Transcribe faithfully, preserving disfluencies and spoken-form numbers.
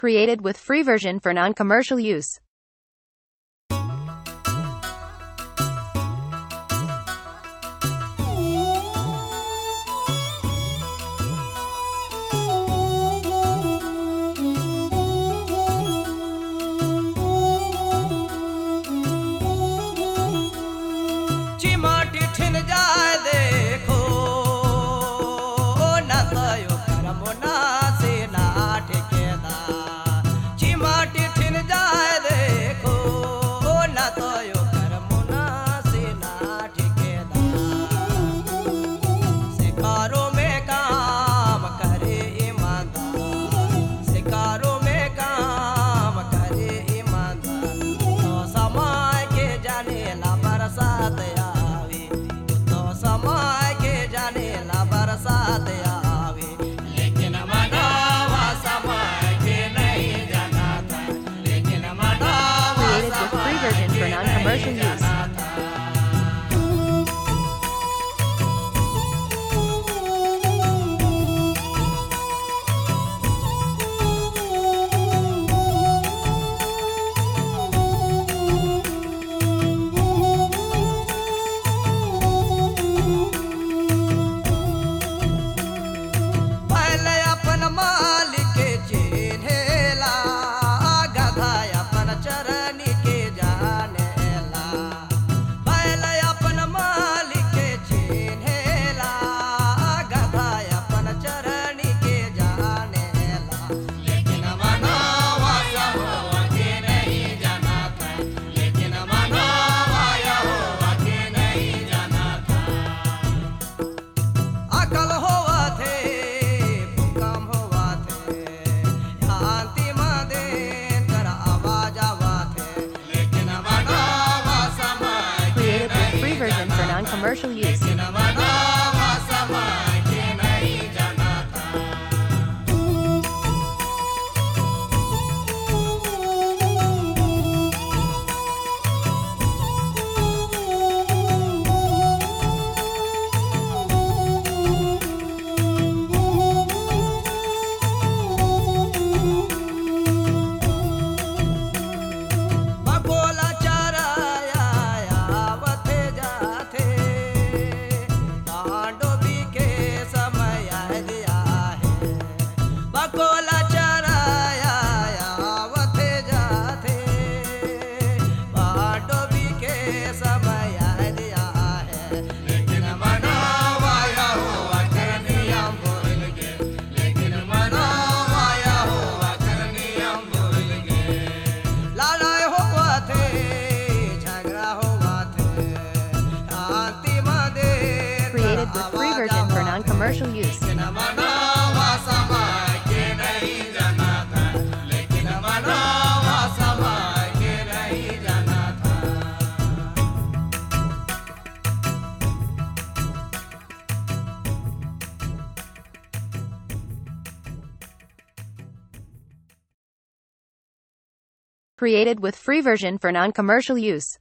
Created with free version for non-commercial use. चिमाटी ठिन जाए देखो न तयो करम ना से ना ठेकेदा चिमाटी ठिन जाए देखो न तयो करम ना से ना ठेकेदा शिकारों में काम करे ईमानदार शिकारों में काम करे ईमानदार तो समय के जाने ला बरसात आवे तो समय के जाने ला बरसात आवे लेकिन मनावा समय के नहीं जाना था लेकिन मनावा Created with free version for non-commercial use. पहले अपन मालिक के चिन्हेला गधा अपन चरनी के जानेला पहले अपन मालिक के चिन्हेला गधा अपन चरनी के जानेला लेकिन मनावा यहोवा के नहीं जाना था लेकिन मनावा यहोवा के नहीं जाना था अकल होवा थे भूकंप होवा थे शांति मदेन कर आवाज आवा थे लेकिन मनावा समय के Created with नहीं free version for जाना था non-commercial use. लेकिन मनावा समय के नहीं जाना था बकोला चराया आवते जाते पांडवी के समय दिया है बकोला चराया आवते जाते पांडवी के समय दिया है लेकिन मनावा यहोवा कर नियम भूल गए लेकिन मनावा यहोवा कर नियम भूल गए लड़ाई हुआ थे झगड़ा हुआ थे शांति मदेन Created with free version for non-commercial use. लेकिन मनावा समय के नहीं जाना था लेकिन मनावा समय के नहीं जाना था Created with free version for non-commercial use.